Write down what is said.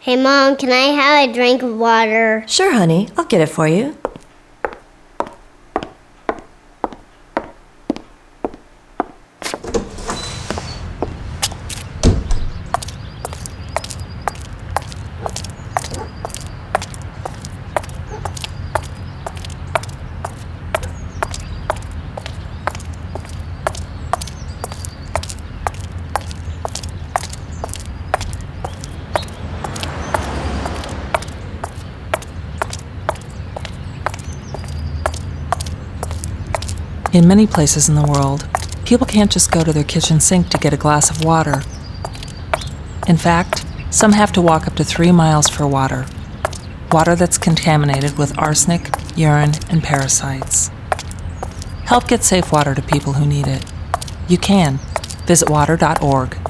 Hey, Mom, can I have a drink of water? Sure, honey. I'll get it for you. In many places in the world, people can't just go to their kitchen sink to get a glass of water. In fact, some have to walk up to 3 miles for water. Water that's contaminated with arsenic, urine, and parasites. Help get safe water to people who need it. You can. Visit water.org.